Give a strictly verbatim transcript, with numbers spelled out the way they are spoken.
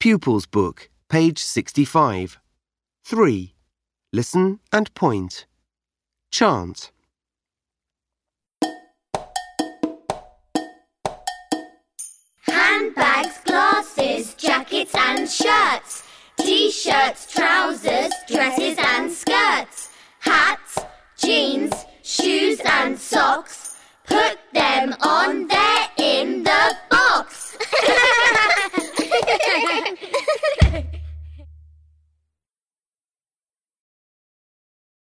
Pupils Book, page sixty-five. three. Listen and point. Chant. Handbags, glasses, jackets and shirts. T-shirts, trousers, dresses and skirts. Hats, jeans, shoes and socks. Put them on their